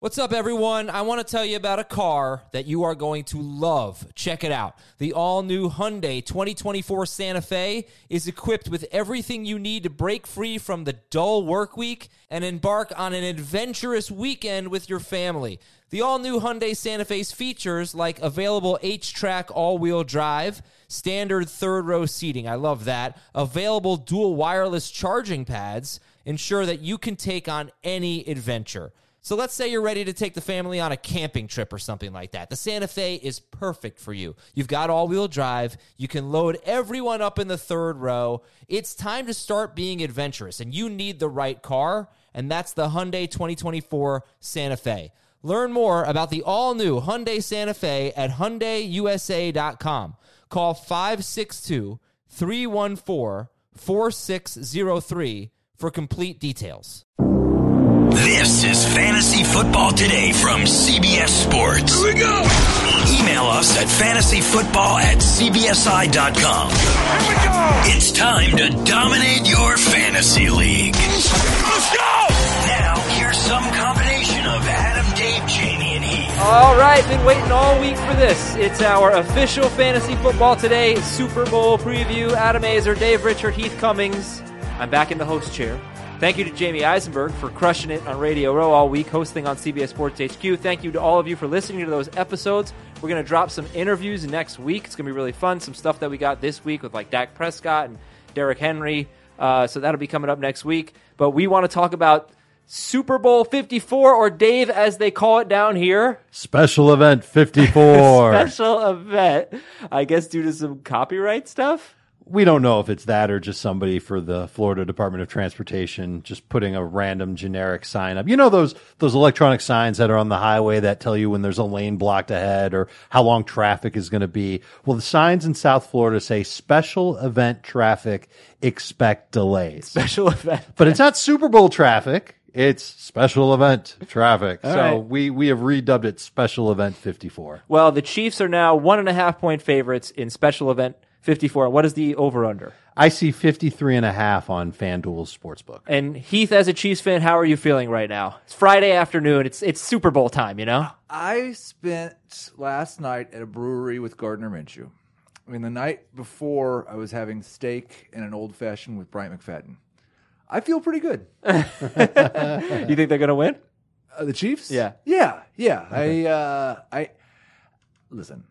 What's up, everyone? I want to tell you about a car that you are going to love. Check it out. The all-new Hyundai 2024 Santa Fe is equipped with everything you need to break free from the dull work week and embark on an adventurous weekend with your family. The all-new Hyundai Santa Fe's features like available H-Track all-wheel drive, standard third-row seating, I love that, available dual wireless charging pads, ensure that you can take on any adventure. So let's say you're ready to take the family on a camping trip or something like that. The Santa Fe is perfect for you. You've got all-wheel drive. You can load everyone up in the third row. It's time to start being adventurous, and you need the right car, and that's the Hyundai 2024 Santa Fe. Learn more about the all-new Hyundai Santa Fe at HyundaiUSA.com. Call 562-314-4603 for complete details. This is Fantasy Football Today from CBS Sports. Here we go! Email us at fantasyfootball@cbsi.com. Here we go! It's time to dominate your fantasy league. Let's go! Now, here's some combination of Adam, Dave, Jamie, and Heath. All right, been waiting all week for this. It's our official Fantasy Football Today Super Bowl preview. Adam Azer, Dave Richard, Heath Cummings. I'm back in the host chair. Thank you to Jamie Eisenberg for crushing it on Radio Row all week, hosting on CBS Sports HQ. Thank you to all of you for listening to those episodes. We're going to drop some interviews next week. It's going to be really fun. Some stuff that we got this week with like Dak Prescott and Derrick Henry. So that'll be coming up next week. But we want to talk about Super Bowl 54, or Dave, as they call it down here. Special Event 54. Special event. I guess due to some copyright stuff. We don't know if it's that or just somebody for the Florida Department of Transportation just putting a random generic sign up. You know those electronic signs that are on the highway that tell you when there's a lane blocked ahead or how long traffic is going to be? Well, the signs in South Florida say special event traffic, expect delays. Special event. But it's not Super Bowl traffic. It's special event traffic. All so right. we have redubbed it Special Event 54. Well, the Chiefs are now 1.5-point favorites in Special Event 54. What is the over-under? I see 53.5 on FanDuel's Sportsbook. And Heath, as a Chiefs fan, how are you feeling right now? It's Friday afternoon. It's Super Bowl time, you know? I spent last night at a brewery with Gardner Minshew. I mean, the night before, I was having steak and an old-fashioned with Bryant McFadden. I feel pretty good. You think they're going to win? The Chiefs? Yeah. Yeah. Listen.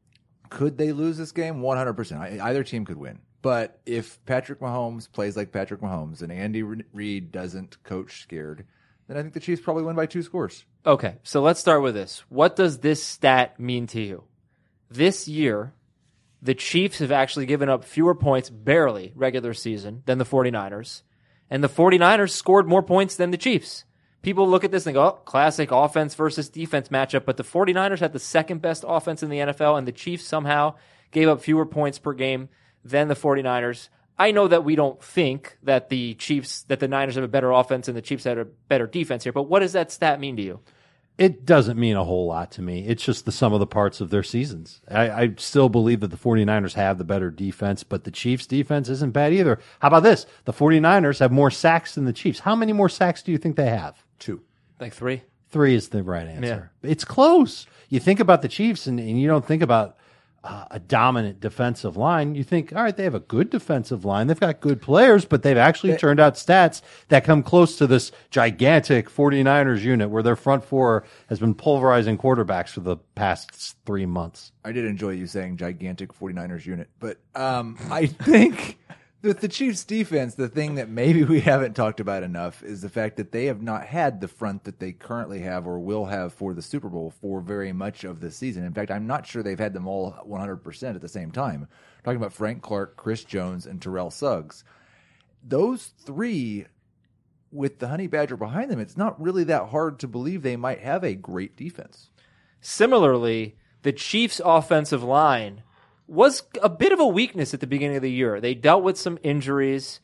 Could they lose this game? 100%. Either team could win. But if Patrick Mahomes plays like Patrick Mahomes and Andy Reid doesn't coach scared, then I think the Chiefs probably win by 2 scores. Okay, so let's start with this. What does this stat mean to you? This year, the Chiefs have actually given up fewer points, barely, regular season, than the 49ers. And the 49ers scored more points than the Chiefs. People look at this and go, oh, classic offense versus defense matchup, but the 49ers had the second best offense in the NFL, and the Chiefs somehow gave up fewer points per game than the 49ers. I know that we don't think that the Niners have a better offense and the Chiefs had a better defense here, but what does that stat mean to you? It doesn't mean a whole lot to me. It's just the sum of the parts of their seasons. I still believe that the 49ers have the better defense, but the Chiefs' defense isn't bad either. How about this? The 49ers have more sacks than the Chiefs. How many more sacks do you think they have? 2. Like 3? 3 is the right answer. Yeah. It's close. You think about the Chiefs, and you don't think about a dominant defensive line. You think, all right, they have a good defensive line. They've got good players, but they've actually turned out stats that come close to this gigantic 49ers unit where their front four has been pulverizing quarterbacks for the past 3 months. I did enjoy you saying gigantic 49ers unit, but I think with the Chiefs defense, the thing that maybe we haven't talked about enough is the fact that they have not had the front that they currently have or will have for the Super Bowl for very much of the season. In fact, I'm not sure they've had them all 100% at the same time. I'm talking about Frank Clark, Chris Jones, and Terrell Suggs. Those 3, with the Honey Badger behind them, it's not really that hard to believe they might have a great defense. Similarly, the Chiefs' offensive line was a bit of a weakness at the beginning of the year. They dealt with some injuries,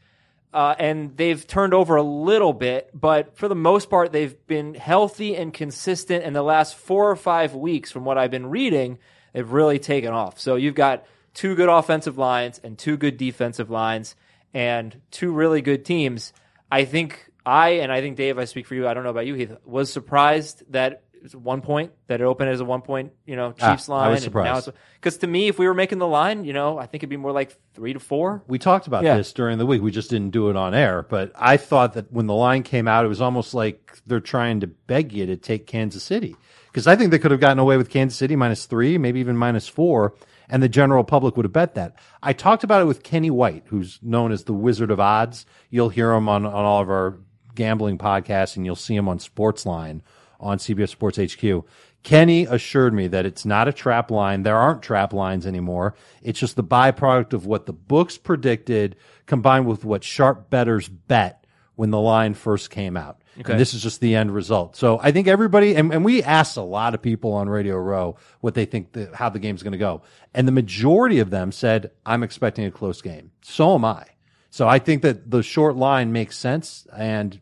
and they've turned over a little bit, but for the most part, they've been healthy and consistent, and the last 4 or 5 weeks, from what I've been reading, they've really taken off. So you've got 2 good offensive lines and 2 good defensive lines and 2 really good teams. I think and I think, Dave, I speak for you, I don't know about you, Heath, was surprised that it was 1 point, that it opened as a 1 point, Chiefs line. I was surprised. Because to me, if we were making the line, I think it'd be more like 3 to 4. We talked about this during the week. We just didn't do it on air. But I thought that when the line came out, it was almost like they're trying to beg you to take Kansas City. Because I think they could have gotten away with Kansas City -3, maybe even -4, and the general public would have bet that. I talked about it with Kenny White, who's known as the Wizard of Odds. You'll hear him on all of our gambling podcasts, and you'll see him on Sportsline on CBS Sports HQ. Kenny assured me that it's not a trap line. There aren't trap lines anymore. It's just the byproduct of what the books predicted combined with what sharp bettors bet when the line first came out. Okay. And this is just the end result. So I think everybody, and we asked a lot of people on Radio Row what they think how the game's going to go. And the majority of them said, I'm expecting a close game. So am I. So I think that the short line makes sense, and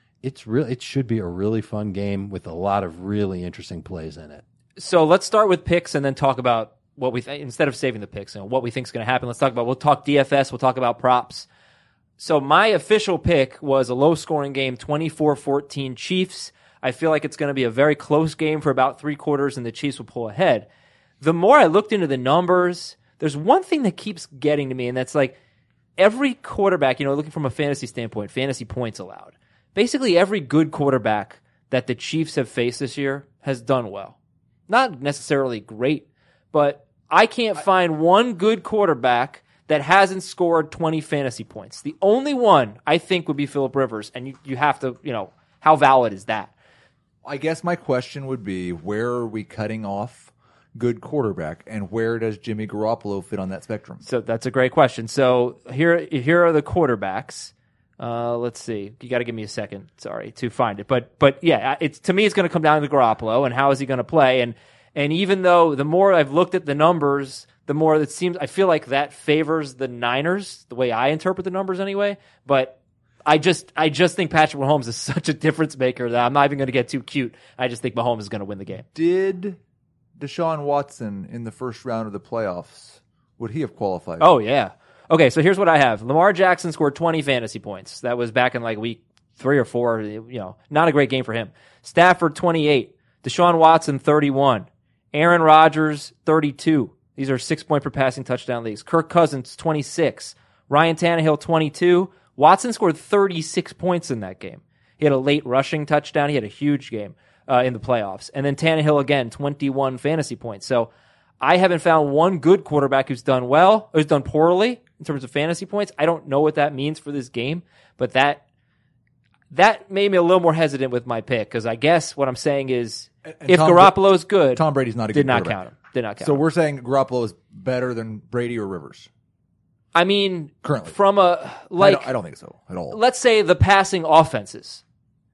it should be a really fun game with a lot of really interesting plays in it. So let's start with picks and then talk about what we instead of saving the picks, what we think is going to happen. We'll talk DFS, we'll talk about props. So my official pick was a low-scoring game, 24-14 Chiefs. I feel like it's going to be a very close game for about 3 quarters, and the Chiefs will pull ahead. The more I looked into the numbers, there's one thing that keeps getting to me, and that's like every quarterback, looking from a fantasy standpoint, fantasy points allowed. Basically, every good quarterback that the Chiefs have faced this year has done well. Not necessarily great, but I can't find one good quarterback that hasn't scored 20 fantasy points. The only one I think would be Phillip Rivers, and you have to, how valid is that? I guess my question would be, where are we cutting off good quarterback, and where does Jimmy Garoppolo fit on that spectrum? So that's a great question. So here are the quarterbacks. Let's see. You got to give me a second, to find it. But yeah, to me, it's going to come down to Garoppolo and how is he going to play. And even though the more I've looked at the numbers, the more it seems, I feel like that favors the Niners, the way I interpret the numbers anyway. But I just think Patrick Mahomes is such a difference maker that I'm not even going to get too cute. I just think Mahomes is going to win the game. Did Deshaun Watson in the first round of the playoffs, would he have qualified? Oh, yeah. Okay, so here's what I have. Lamar Jackson scored 20 fantasy points. That was back in like week 3 or 4. Not a great game for him. Stafford, 28. Deshaun Watson, 31. Aaron Rodgers, 32. These are 6-point per passing touchdown leagues. Kirk Cousins, 26. Ryan Tannehill, 22. Watson scored 36 points in that game. He had a late rushing touchdown. He had a huge game in the playoffs. And then Tannehill, again, 21 fantasy points. So I haven't found one good quarterback who's done well, or who's done poorly in terms of fantasy points. I don't know what that means for this game, but that made me a little more hesitant with my pick, because I guess what I'm saying is if Garoppolo is good, Tom Brady's not a good quarterback. Did not count him. So we're saying Garoppolo is better than Brady or Rivers? I mean, currently. From a, like, I don't think so at all. Let's say the passing offense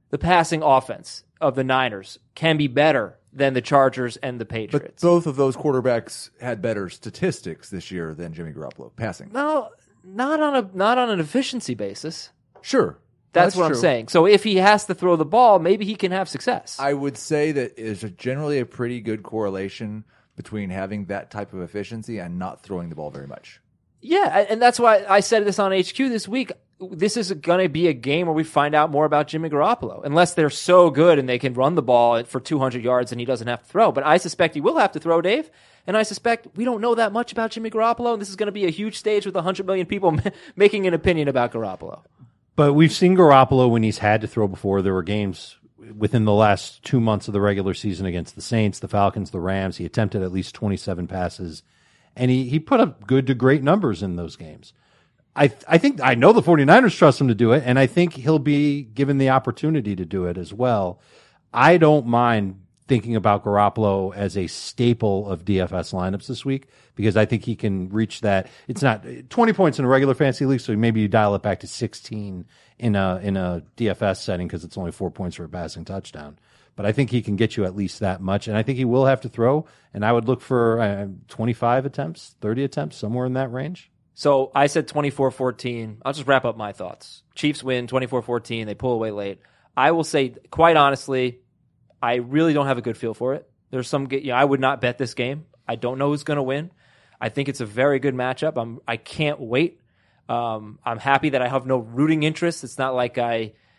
of the Niners can be better than the Chargers and the Patriots. But both of those quarterbacks had better statistics this year than Jimmy Garoppolo passing. No, not on an efficiency basis. Sure. That's what true. I'm saying. So if he has to throw the ball, maybe he can have success. I would say that is generally a pretty good correlation between having that type of efficiency and not throwing the ball very much. Yeah, and that's why I said this on HQ this week. This is going to be a game where we find out more about Jimmy Garoppolo, unless they're so good and they can run the ball for 200 yards and he doesn't have to throw. But I suspect he will have to throw, Dave. And I suspect we don't know that much about Jimmy Garoppolo, and this is going to be a huge stage with 100 million people making an opinion about Garoppolo. But we've seen Garoppolo when he's had to throw before. There were games within the last 2 months of the regular season against the Saints, the Falcons, the Rams. He attempted at least 27 passes. And he put up good to great numbers in those games. I know the 49ers trust him to do it, and I think he'll be given the opportunity to do it as well. I don't mind thinking about Garoppolo as a staple of DFS lineups this week, because I think he can reach that. It's not 20 points in a regular fantasy league, so maybe you dial it back to 16 in a DFS setting because it's only 4 points for a passing touchdown. But I think he can get you at least that much, and I think he will have to throw, and I would look for 25 attempts, 30 attempts, somewhere in that range. So I said 24-14. I'll just wrap up my thoughts. Chiefs win 24-14. They pull away late. I will say, quite honestly, I really don't have a good feel for it. There's some, I would not bet this game. I don't know who's going to win. I think it's a very good matchup. I can't wait. I'm happy that I have no rooting interest. It's not like I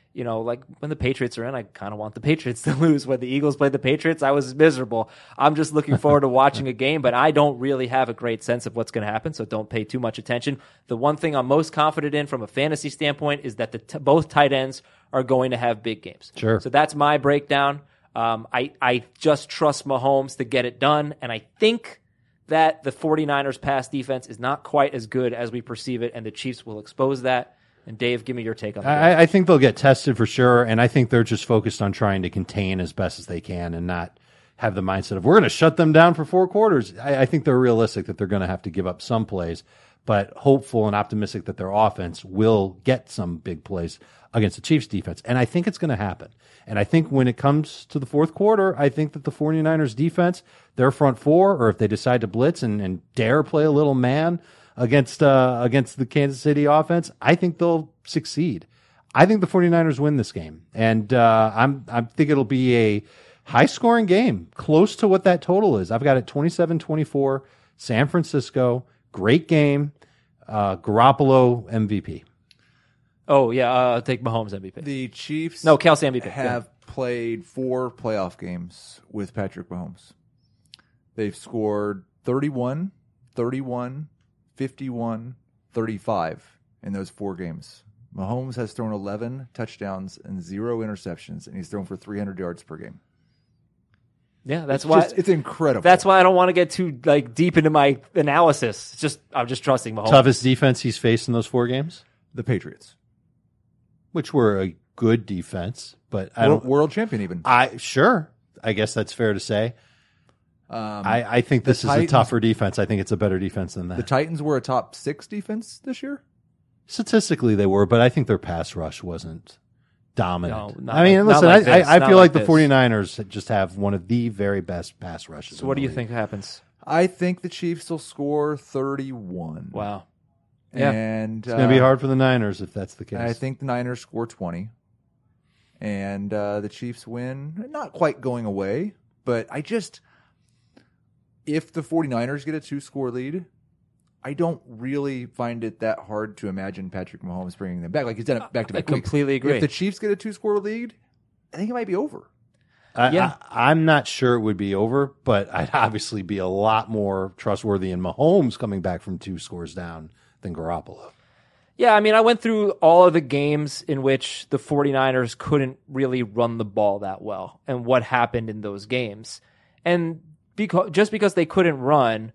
like when the Patriots are in, I kind of want the Patriots to lose. When the Eagles played the Patriots, I was miserable. I'm just looking forward to watching a game, but I don't really have a great sense of what's going to happen, so don't pay too much attention. The one thing I'm most confident in from a fantasy standpoint is that both tight ends are going to have big games. Sure. So that's my breakdown. I just trust Mahomes to get it done, and I think that the 49ers pass defense is not quite as good as we perceive it, and the Chiefs will expose that. And Dave, give me your take on that. I think they'll get tested for sure, and I think they're just focused on trying to contain as best as they can and not have the mindset of we're going to shut them down for 4 quarters. I think they're realistic that they're going to have to give up some plays, but hopeful and optimistic that their offense will get some big plays against the Chiefs defense. And I think it's going to happen. And I think when it comes to the fourth quarter, I think that the 49ers defense, their front four, or if they decide to blitz and dare play a little man against the Kansas City offense, I think they'll succeed. I think the 49ers win this game. And I think it'll be a high-scoring game, close to what that total is. I've got it 27-24, San Francisco, great game, Garoppolo MVP. Oh, yeah, I'll take Mahomes MVP. The Chiefs Kelsey MVP. have played 4 playoff games with Patrick Mahomes. They've scored 31, 31, 51, 35 in those 4 games. Mahomes has thrown 11 touchdowns and 0 interceptions, and he's thrown for 300 yards per game. Yeah, that's it's incredible. That's why I don't want to get too deep into my analysis. I'm just trusting Mahomes. Toughest defense he's faced in those 4 games? The Patriots, which were a good defense, but world champion even. I guess that's fair to say. I think this is a tougher defense. I think it's a better defense than that. The Titans were a top 6 defense this year? Statistically, they were, but I think their pass rush wasn't dominant. No, listen, like I feel like the this. 49ers just have one of the very best pass rushes. So what do you think happens? I think the Chiefs will score 31. Wow. Yeah. And it's going to be hard for the Niners if that's the case. I think the Niners score 20. And the Chiefs win. Not quite going away, but if the 49ers get a 2-score lead, I don't really find it that hard to imagine Patrick Mahomes bringing them back. Like he's done it back-to-back weeks. I completely agree. If the Chiefs get a 2-score lead, I think it might be over. I'm not sure it would be over, but I'd obviously be a lot more trustworthy in Mahomes coming back from 2 scores down than Garoppolo. Yeah, I went through all of the games in which the 49ers couldn't really run the ball that well and what happened in those games. And just because they couldn't run,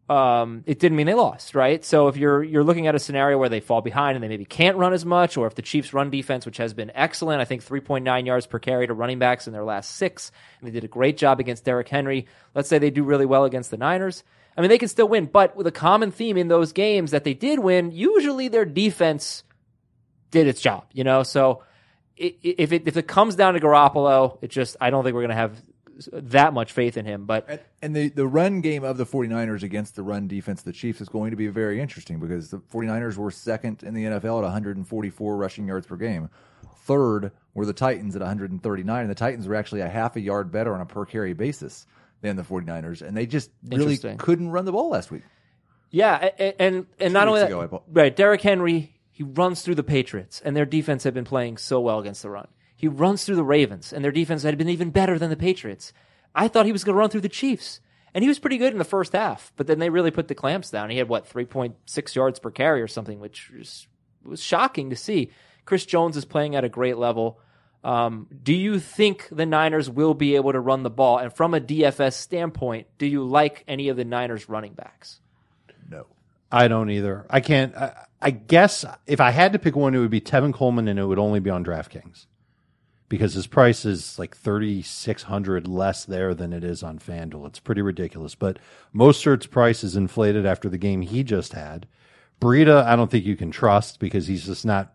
it didn't mean they lost, right? So if you're looking at a scenario where they fall behind and they maybe can't run as much, or if the Chiefs' run defense, which has been excellent, I think 3.9 yards per carry to running backs in their last 6, and they did a great job against Derrick Henry. Let's say they do really well against the Niners. They can still win, but with a common theme in those games that they did win, usually their defense did its job, So if it comes down to Garoppolo, I don't think we're going to have that much faith in him. But the run game of the 49ers against the run defense of the Chiefs is going to be very interesting because the 49ers were second in the NFL at 144 rushing yards per game. Third were the Titans at 139, and the Titans were actually a half a yard better on a per carry basis than the 49ers, and they just really couldn't run the ball last week. Yeah, and not only that, right, Derrick Henry, he runs through the Patriots, and their defense had been playing so well against the run. He runs through the Ravens, and their defense had been even better than the Patriots. I thought he was going to run through the Chiefs, and he was pretty good in the first half, but then they really put the clamps down. He had, 3.6 yards per carry or something, which was shocking to see. Chris Jones is playing at a great level. Do you think the Niners will be able to run the ball? And from a DFS standpoint, do you like any of the Niners running backs? No. I don't either. I can't. I guess if I had to pick one, it would be Tevin Coleman, and it would only be on DraftKings because his price is like $3,600 less there than it is on FanDuel. It's pretty ridiculous. But Mostert's price is inflated after the game he just had. Breida, I don't think you can trust because he's just not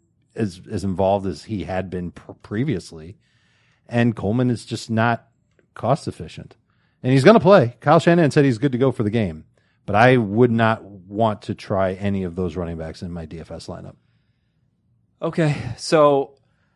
as involved as he had been previously. And Coleman is just not cost efficient. And he's going to play. Kyle Shanahan said he's good to go for the game. But I would not want to try any of those running backs in my DFS lineup. Okay, so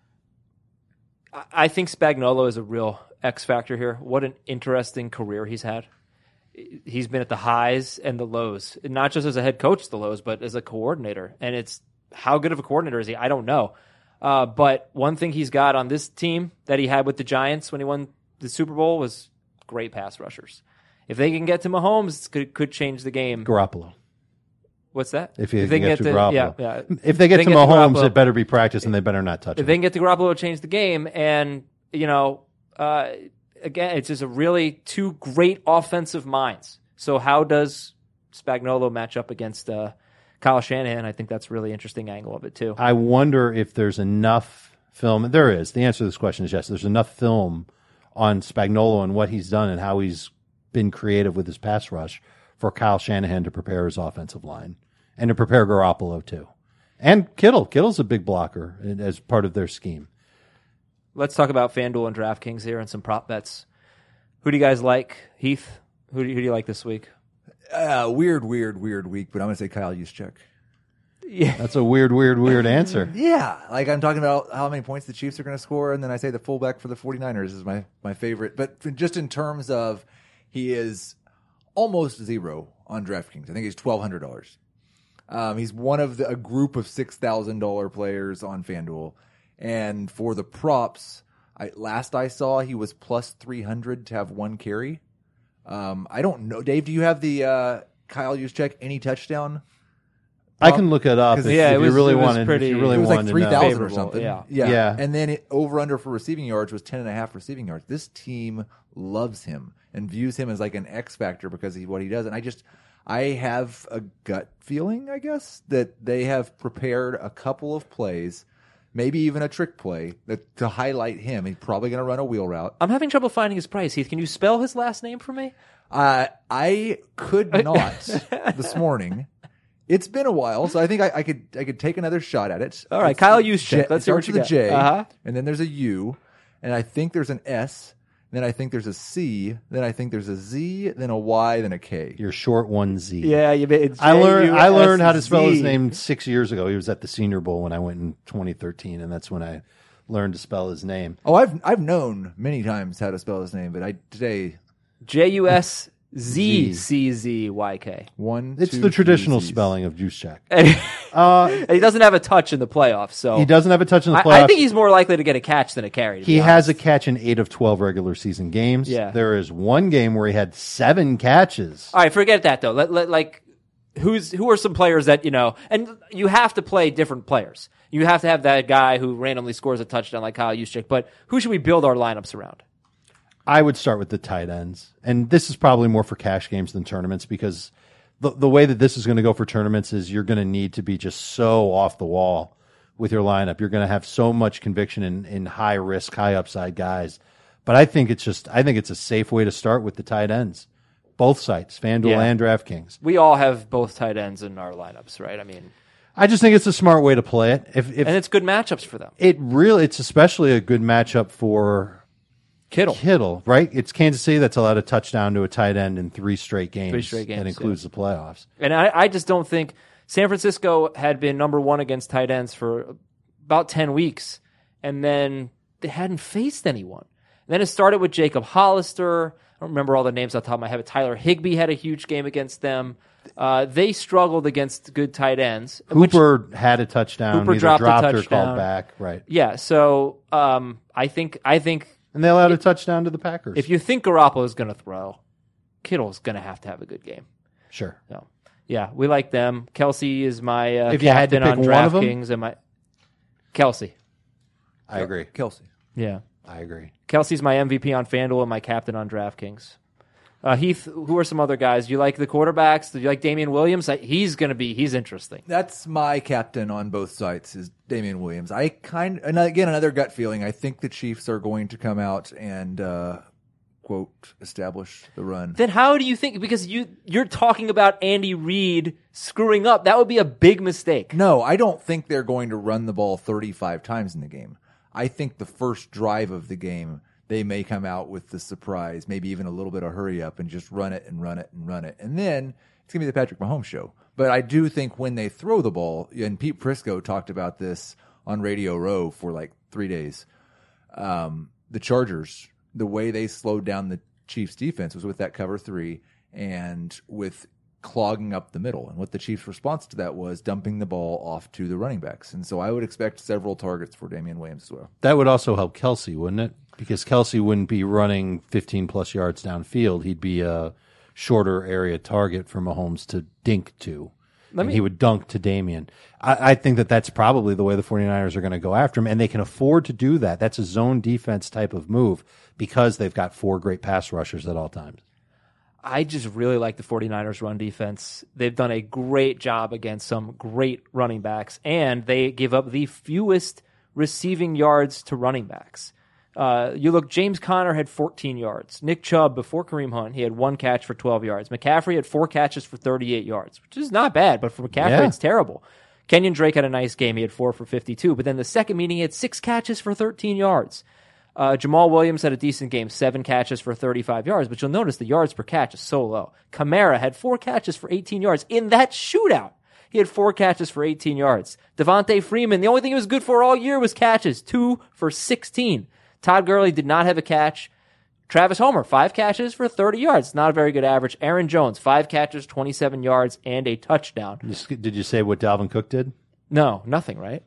I think Spagnuolo is a real X factor here. What an interesting career he's had. He's been at the highs and the lows, not just as a head coach, the lows, but as a coordinator. And it's how good of a coordinator is he? I don't know. But one thing he's got on this team that he had with the Giants when he won the Super Bowl was great pass rushers. If they can get to Mahomes, could change the game. Garoppolo. What's that? If they can get to Garoppolo. Yeah. If they get to Mahomes, it better be practice, and they better not touch If him. they can get to Garoppolo, it'll change the game. And, again, it's just a really two great offensive minds. So how does Spagnuolo match up against Kyle Shanahan? I think that's a really interesting angle of it, too. I wonder if there's enough film. There is. The answer to this question is yes. There's enough film on Spagnuolo and what he's done and how he's been creative with his pass rush for Kyle Shanahan to prepare his offensive line and to prepare Garoppolo, too. And Kittle. Kittle's a big blocker as part of their scheme. Let's talk about FanDuel and DraftKings here and some prop bets. Who do you guys like? Heath, who do you like this week? Weird week, but I'm going to say Kyle Juszczyk. Yeah, That's a weird answer. Yeah, like I'm talking about how many points the Chiefs are going to score, and then I say the fullback for the 49ers is my favorite. But just in terms of, he is almost zero on DraftKings. I think he's $1,200. He's one of a group of $6,000 players on FanDuel. And for the props, last I saw, he was plus 300 to have one carry. I don't know. Dave, do you have the Kyle Juszczyk any touchdown? I can look it up if you really wanted It was like 3,000 or something. Yeah. And then over under for receiving yards was 10.5 receiving yards. This team loves him and views him as like an X factor because of what he does. And I have a gut feeling, I guess, that they have prepared a couple of plays, maybe even a trick play to highlight him. He's probably going to run a wheel route. I'm having trouble finding his price. Heath, can you spell his last name for me? I could not this morning. It's been a while, so I think I could take another shot at it. All right, Kyle Juszczyk. Let's hear what you got. It starts with a J, Uh-huh. and then there's a U, and I think there's an S, then I think there's a C, then I think there's a Z, then a Y, then a K. Your short one Z. Yeah, it's I learned how to spell his J-U-S-Z. name 6 years ago. He was at the Senior Bowl when I went in 2013, and that's when I learned to spell his name. Oh, I've known many times how to spell his name, but today Juszczyk. It's the traditional spelling of Juszczyk. He doesn't have a touch in the playoffs, so He doesn't have a touch in the playoffs. I think he's more likely to get a catch than a carry. to He be has a honest. catch in 8 of 12 regular season games. Yeah. There is one game where he had 7 catches. All right, forget that though. Who are some players that and you have to play different players. You have to have that guy who randomly scores a touchdown like Kyle Juszczyk. But who should we build our lineups around? I would start with the tight ends. And this is probably more for cash games than tournaments because the way that this is going to go for tournaments is you're going to need to be just so off the wall with your lineup. You're going to have so much conviction in high risk, high upside guys. But I think it's a safe way to start with the tight ends. Both sites, FanDuel and DraftKings. We all have both tight ends in our lineups, right? I mean, I just think it's a smart way to play it. and it's good matchups for them. It's especially a good matchup for Kittle, right? It's Kansas City that's allowed a touchdown to a tight end in 3 straight games. That includes the playoffs. And I just don't think San Francisco had been number one against tight ends for about 10 weeks, and then they hadn't faced anyone. And then it started with Jacob Hollister. I don't remember all the names off the top of my head, but Tyler Higbee had a huge game against them. They struggled against good tight ends. Hooper had a touchdown. Hooper either dropped a or touchdown. called back. Right. Yeah, so I think And they allowed a touchdown to the Packers. if you think Garoppolo is going to throw, Kittle's going to have a good game. Sure. So, yeah, we like them. Kelsey is my If you had to captain pick on one of them? DraftKings, and my Kelsey. I agree. Kelsey. Yeah, I agree. Kelsey's my MVP on FanDuel and my captain on DraftKings. Heath, who are some other guys? Do you like the quarterbacks? Do you like Damian Williams? He's interesting. That's my captain on both sites is Damian Williams. And again, another gut feeling. I think the Chiefs are going to come out and quote establish the run. Then how do you think? Because you're talking about Andy Reid screwing up. That would be a big mistake. No, I don't think they're going to run the ball 35 times in the game. I think the first drive of the game, they may come out with the surprise, maybe even a little bit of hurry up and just run it and run it and run it. And then it's going to be the Patrick Mahomes show. But I do think when they throw the ball, and Pete Prisco talked about this on Radio Row for like 3 days, the Chargers, the way they slowed down the Chiefs defense was with that cover 3 and with clogging up the middle. And what the Chiefs' response to that was dumping the ball off to the running backs. And so I would expect several targets for Damian Williams as well. That would also help Kelsey, wouldn't it? Because Kelsey wouldn't be running 15-plus yards downfield. He'd be a shorter area target for Mahomes to dink to. He would dunk to Damian. I think that's probably the way the 49ers are going to go after him, and they can afford to do that. That's a zone defense type of move because they've got 4 great pass rushers at all times. I just really like the 49ers run defense. They've done a great job against some great running backs, and they give up the fewest receiving yards to running backs. You look, James Conner had 14 yards. Nick Chubb, before Kareem Hunt, he had 1 catch for 12 yards. McCaffrey had 4 catches for 38 yards, which is not bad, but for McCaffrey, It's terrible. Kenyon Drake had a nice game. He had 4 for 52, but then the second meeting, he had 6 catches for 13 yards. Jamal Williams had a decent game, 7 catches for 35 yards, but you'll notice the yards per catch is so low. Kamara had 4 catches for 18 yards in that shootout. He had 4 catches for 18 yards. Devontae Freeman, the only thing he was good for all year was catches, 2 for 16. Todd Gurley did not have a catch. Travis Homer, 5 catches for 30 yards. Not a very good average. Aaron Jones, 5 catches, 27 yards, and a touchdown. Did you say what Dalvin Cook did? No, nothing, right?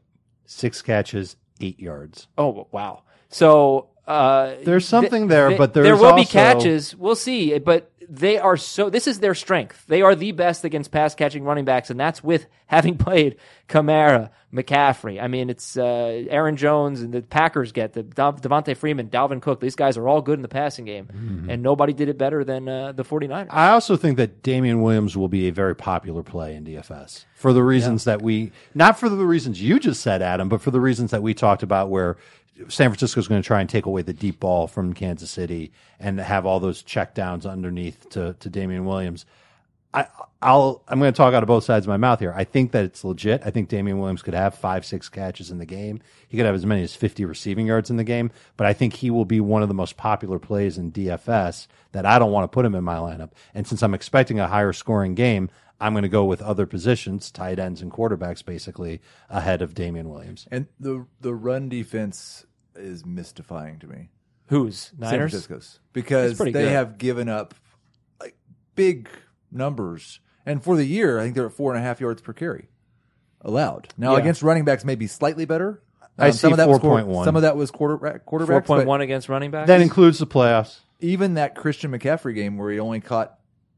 6 catches, 8 yards. Oh, wow. So there's something there, but there will be catches. We'll see, but they are this is their strength. They are the best against pass catching running backs, and that's with having played Kamara, McCaffrey. I mean, it's Aaron Jones and the Packers get the Devontae Freeman, Dalvin Cook. These guys are all good in the passing game, and nobody did it better than the 49ers. I also think that Damian Williams will be a very popular play in DFS for the reasons that not for the reasons you just said, Adam, but for the reasons that we talked about where San Francisco is going to try and take away the deep ball from Kansas City and have all those checkdowns underneath to Damian Williams. I'm going to talk out of both sides of my mouth here. I think that it's legit. I think Damian Williams could have 5-6 catches in the game. He could have as many as 50 receiving yards in the game, but I think he will be one of the most popular plays in DFS that I don't want to put him in my lineup. And since I'm expecting a higher scoring game, I'm going to go with other positions, tight ends and quarterbacks, basically, ahead of Damian Williams. And the run defense is mystifying to me. Who's? Niners? San Francisco's. Because they have given up like big numbers. And for the year, I think they're at 4.5 yards per carry allowed. Now, against running backs, maybe slightly better. I see 4.1. Some of that was quarterbacks. 4.1 against running backs? That includes the playoffs. Even that Christian McCaffrey game where he only caught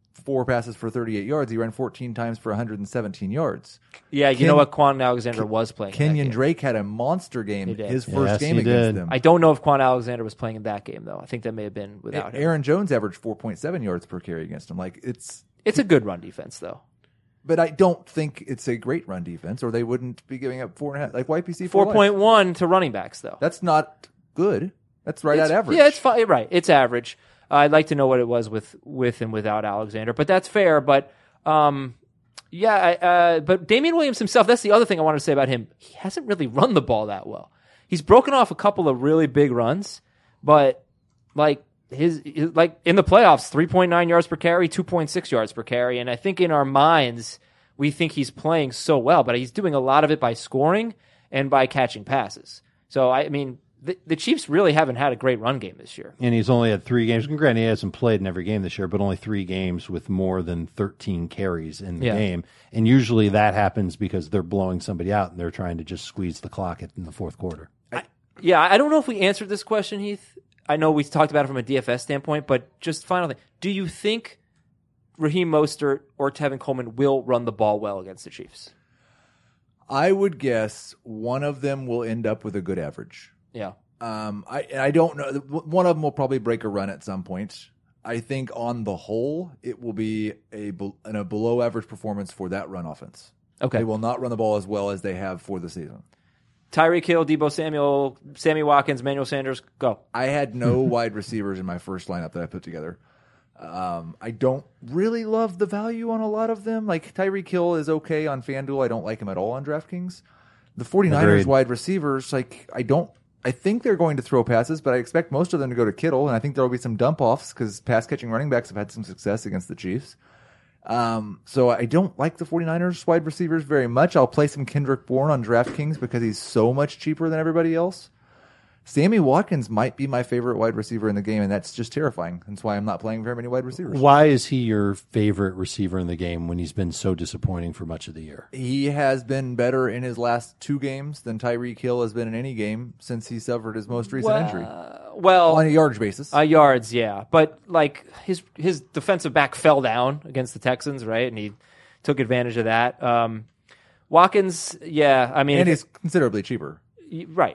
4 passes for 38 yards. He ran 14 times for 117 yards. Yeah, you know what? Quan Alexander was playing. Kenyon Drake had a monster game. His first game against them. I don't know if Quan Alexander was playing in that game, though. I think that may have been without him. Aaron Jones averaged 4.7 yards per carry against him. Like it's a good run defense, though. But I don't think it's a great run defense, or they wouldn't be giving up 4.5. Like YPC 4.1 to running backs, though. That's not good. That's at average. Yeah, it's fine. Right, it's average. I'd like to know what it was with and without Alexander, but that's fair. But but Damian Williams himself, that's the other thing I wanted to say about him. He hasn't really run the ball that well. He's broken off a couple of really big runs, but like his in the playoffs, 3.9 yards per carry, 2.6 yards per carry, and I think in our minds we think he's playing so well, but he's doing a lot of it by scoring and by catching passes. So I mean, the Chiefs really haven't had a great run game this year. And he's only had 3 games. Granted, he hasn't played in every game this year, but only 3 games with more than 13 carries in the game. And usually that happens because they're blowing somebody out and they're trying to just squeeze the clock in the fourth quarter. I don't know if we answered this question, Heath. I know we talked about it from a DFS standpoint, but just final thing. Do you think Raheem Mostert or Tevin Coleman will run the ball well against the Chiefs? I would guess one of them will end up with a good average. Yeah. I don't know. One of them will probably break a run at some point. I think on the whole, it will be a below average performance for that run offense. Okay. They will not run the ball as well as they have for the season. Tyreek Hill, Deebo Samuel, Sammy Watkins, Manuel Sanders, go. I had no wide receivers in my first lineup that I put together. I don't really love the value on a lot of them. Like Tyreek Hill is okay on FanDuel. I don't like him at all on DraftKings. The 49ers wide receivers, I think they're going to throw passes, but I expect most of them to go to Kittle, and I think there will be some dump-offs because pass-catching running backs have had some success against the Chiefs. So I don't like the 49ers wide receivers very much. I'll play some Kendrick Bourne on DraftKings because he's so much cheaper than everybody else. Sammy Watkins might be my favorite wide receiver in the game, and that's just terrifying. That's why I'm not playing very many wide receivers. Why is he your favorite receiver in the game when he's been so disappointing for much of the year? He has been better in his last 2 games than Tyreek Hill has been in any game since he suffered his most recent injury. Well, On a yardage basis. Yards, yeah. But like his defensive back fell down against the Texans, right? And he took advantage of that. Watkins, yeah. I mean, and he's considerably cheaper. Right.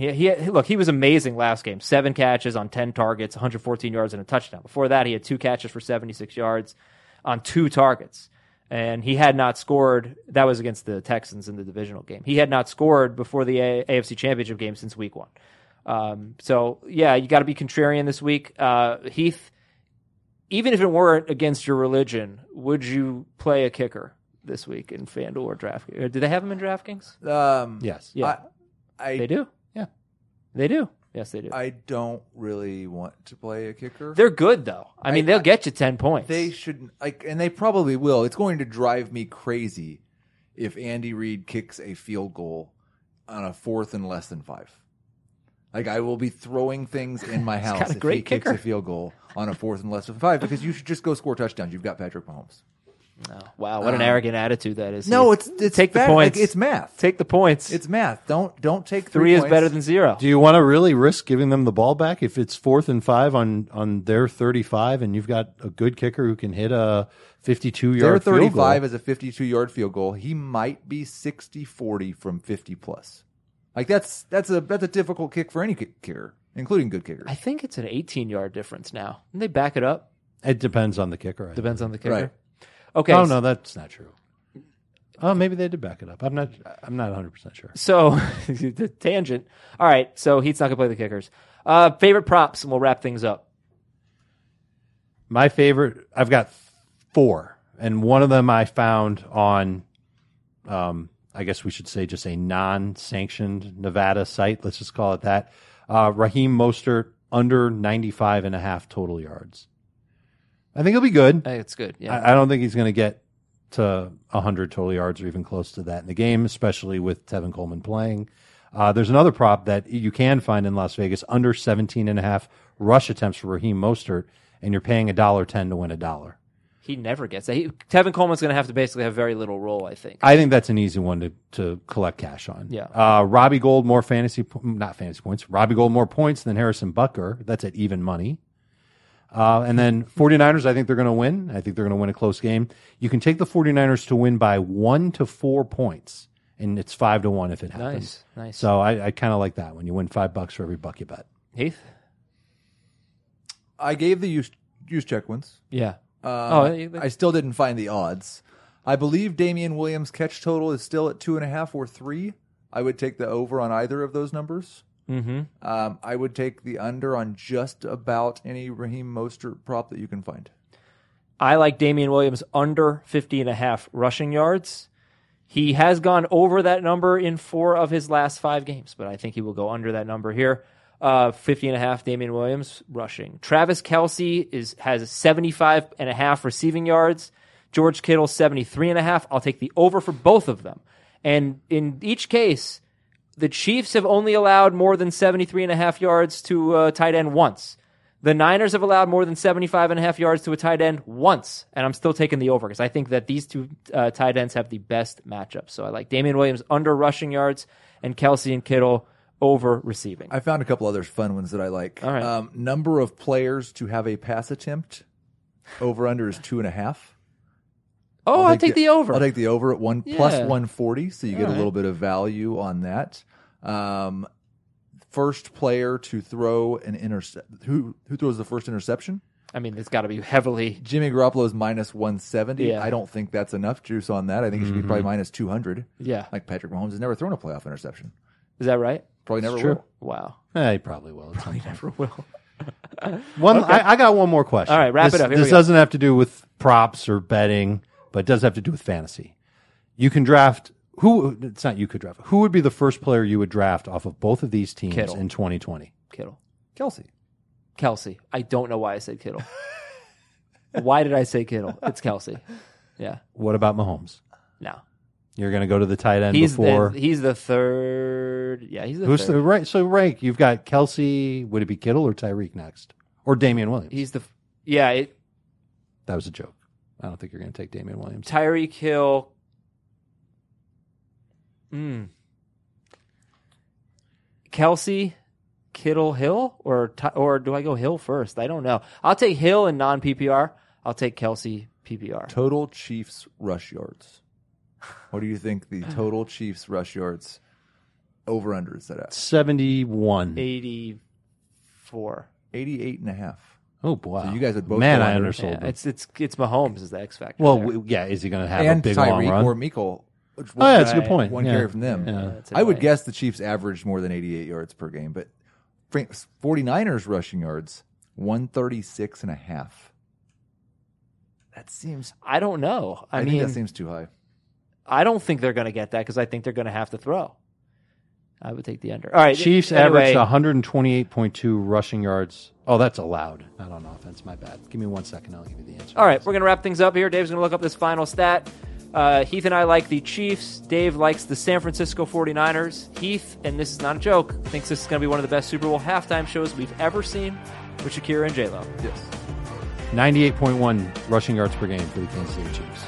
He was amazing last game. 7 catches on 10 targets, 114 yards and a touchdown. Before that, he had 2 catches for 76 yards on 2 targets. And he had not scored. That was against the Texans in the divisional game. He had not scored before the AFC Championship game since week 1. So, yeah, you got to be contrarian this week. Heath, even if it weren't against your religion, would you play a kicker this week in FanDuel or DraftKings? Do they have him in DraftKings? Yes. Yeah. They do? Yeah. They do. Yes, they do. I don't really want to play a kicker. They're good, though. I mean, they'll get you 10 points. They shouldn't, and they probably will. It's going to drive me crazy if Andy Reid kicks a field goal on a 4th and less than 5. I will be throwing things in my house if he kicks a field goal on a 4th and less than 5 because you should just go score touchdowns. You've got Patrick Mahomes. Oh, wow, what an arrogant attitude that is. No, it's take bad. The points. It's math. Take the points. It's math. Don't take 3 is points. better than 0. Do you want to really risk giving them the ball back if it's 4th and 5 on their 35 and you've got a good kicker who can hit a 52-yard Their field goal? 35 is a 52-yard field goal. He might be 60-40 from 50 plus. That's a difficult kick for any kicker, including good kickers. I think it's an 18-yard difference now. Can they back it up? It depends on the kicker. Depends on the kicker. Right. Okay. Oh no, that's not true. Oh, maybe they did back it up. I'm not 100% sure. So, the tangent. All right, so Heat's not going to play the kickers. Favorite props, and we'll wrap things up. My favorite, I've got 4, and one of them I found on, I guess we should say just a non-sanctioned Nevada site. Let's just call it that. Raheem Mostert under 95.5 total yards. I think he'll be good. I think it's good. Yeah. I don't think he's going to get to 100 total yards or even close to that in the game, especially with Tevin Coleman playing. There's another prop that you can find in Las Vegas, under 17.5 rush attempts for Raheem Mostert, and you're paying $1.10 to win $1. He never gets that. Tevin Coleman's going to have to basically have very little role, I think. I think that's an easy one to collect cash on. Yeah. Robbie Gould, more not fantasy points. Robbie Gould, more points than Harrison Butker. That's at even money. And then 49ers, I think they're going to win. I think they're going to win a close game. You can take the 49ers to win by 1 to 4 points, and it's 5 to 1 if it happens. Nice. So I kind of like that when you win $5 for every buck you bet. Heath? I gave the use check wins. Yeah. I still didn't find the odds. I believe Damian Williams' catch total is still at 2.5 or 3. I would take the over on either of those numbers. Mm-hmm. I would take the under on just about any Raheem Mostert prop that you can find. I like Damian Williams under 50.5 rushing yards. He has gone over that number in 4 of his last 5 games, but I think he will go under that number here. 50.5 Damian Williams rushing. Travis Kelce has 75.5 receiving yards. George Kittle 73.5. I'll take the over for both of them. And in each case, the Chiefs have only allowed more than 73.5 yards to a tight end once. The Niners have allowed more than 75.5 yards to a tight end once, and I'm still taking the over because I think that these 2 tight ends have the best matchup. So I like Damian Williams under rushing yards and Kelce and Kittle over receiving. I found a couple other fun ones that I like. All right. Number of players to have a pass attempt over under is 2.5. Oh, I'll take the over. I'll take the over at plus 140, so you get All a little bit of value on that. First player to throw an intercept. Who throws the first interception? I mean, it's got to be heavily. Jimmy Garoppolo is minus 170. Yeah. I don't think that's enough juice on that. I think it should be probably minus 200. Yeah. Like Patrick Mahomes has never thrown a playoff interception. Is that right? Probably never true. will. Wow. He probably will. He never will. I got one more question. All right, wrap it up. Here we This go. doesn't have to do with props or betting, but it does have to do with fantasy. You can draft it's not you could draft. Who would be the first player you would draft off of both of these teams Kittle. in 2020? Kittle. Kelce. I don't know why I said Kittle. Why did I say Kittle? It's Kelce. Yeah. What about Mahomes? No. You're going to go to the tight end He's before. he's the third. Yeah, he's the Who's third. the right? So rank. You've got Kelsey. Would it be Kittle or Tyreek next, or Damian Williams? He's the yeah. That was a joke. I don't think you're going to take Damian Williams. Tyreek Hill. Kelsey, Kittle, Hill, or do I go Hill first? I don't know. I'll take Hill in non PPR. I'll take Kelsey PPR. Total Chiefs rush yards. What do you think the total Chiefs rush yards over under is set at? 71. 84. 88.5. Oh boy! So you guys would both Man, go I under. undersold Yeah, them. it's Mahomes is the X factor. Well, there. yeah. Is he going to have And a big long Tyreek run? or Mecole. Oh, yeah, that's a good point. One Yeah. carry from them. Yeah. That's I would annoying. guess the Chiefs averaged more than 88 yards per game, but 49ers rushing yards, 136.5. That seems. I don't know. I think mean, that seems too high. I don't think they're going to get that because I think they're going to have to throw. I would take the under. All right, Chiefs anyway, averaged 128.2 rushing yards. Oh, that's allowed, not on offense. My bad. Give me 1 second. I'll give you the answer. All right, we're going to wrap things up here. Dave's going to look up this final stat. Heath and I like the Chiefs. Dave likes the San Francisco 49ers. Heath, and this is not a joke, thinks this is going to be one of the best Super Bowl halftime shows we've ever seen with Shakira and J-Lo. Yes. 98.1 rushing yards per game for the Kansas City Chiefs.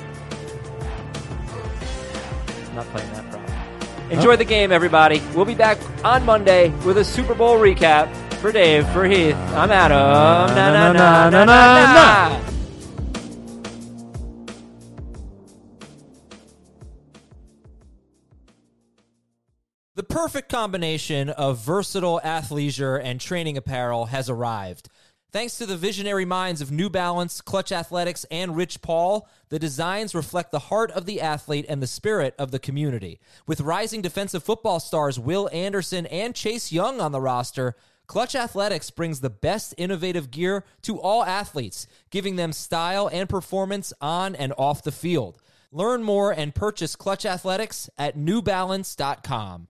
I'm not playing that problem. Enjoy the game, everybody. We'll be back on Monday with a Super Bowl recap. For Dave, for Heath, I'm Adam. Na, na, na, na, na, na. The perfect combination of versatile athleisure and training apparel has arrived. Thanks to the visionary minds of New Balance, Clutch Athletics, and Rich Paul, the designs reflect the heart of the athlete and the spirit of the community. With rising defensive football stars Will Anderson and Chase Young on the roster, Clutch Athletics brings the best innovative gear to all athletes, giving them style and performance on and off the field. Learn more and purchase Clutch Athletics at newbalance.com.